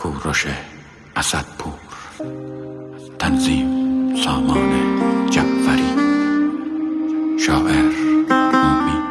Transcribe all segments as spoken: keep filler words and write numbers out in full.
کوروش اسدپور. تنظیم سامان جعفری. شاعر مومیر.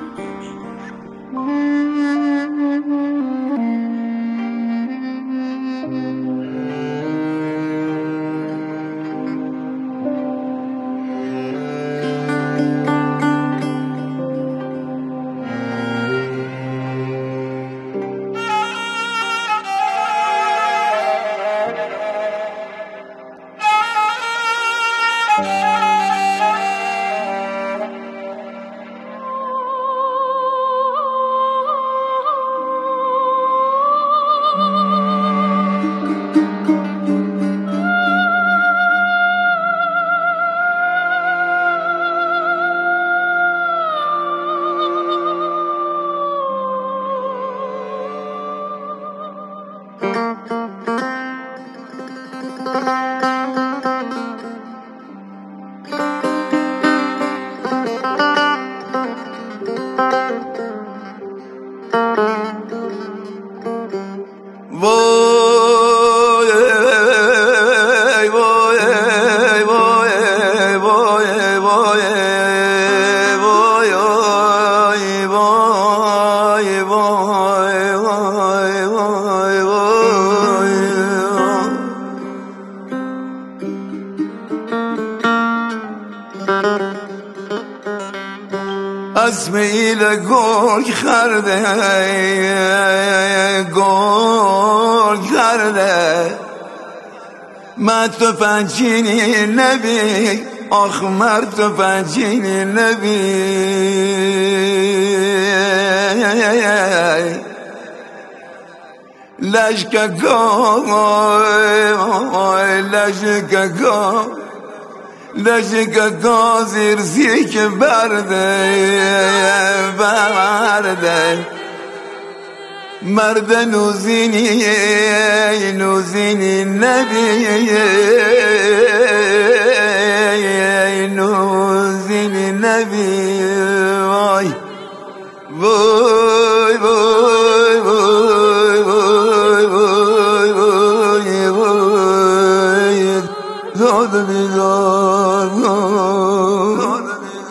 از میل گرگ خرده گرگ خرده من تو پنجینی نبی آخ مر تو پنجینی نبی لشکا گای لشکا گای لشکا گازیر زیک برده برده مرد نوزینی نوزینی نبی نوزینی نبی وای وای وای وای وای وای وای وای داد بیدار داد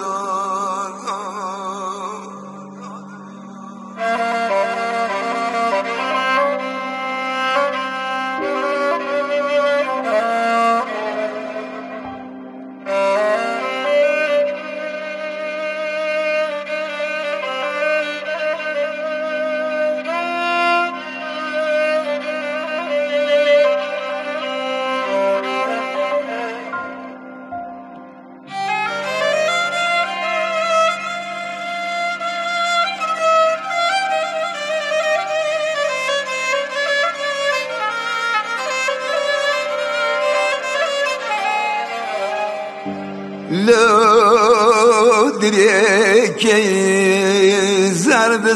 لو دريكي زرد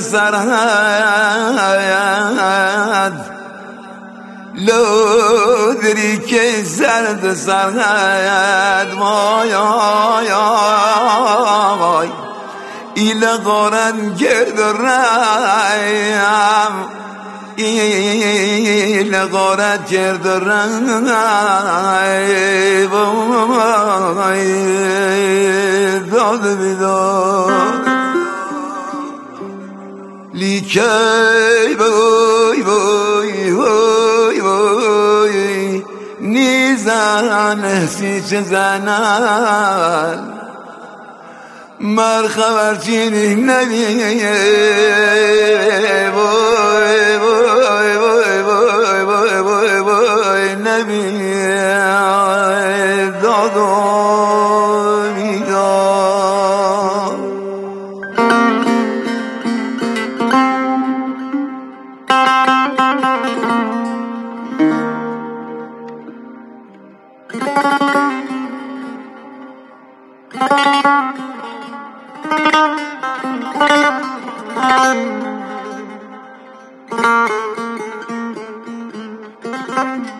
سرهاد لو دريكي زرد سرهاد ماي ماي إلى غران جرد الرأيام إلى غران جرد الرأيام داد بیداد لیکی بای بای بای بای نیزن سیچ زنن مر خبرچینی نبی بای بای بای بای بای بای بای نبی دادو Thank you.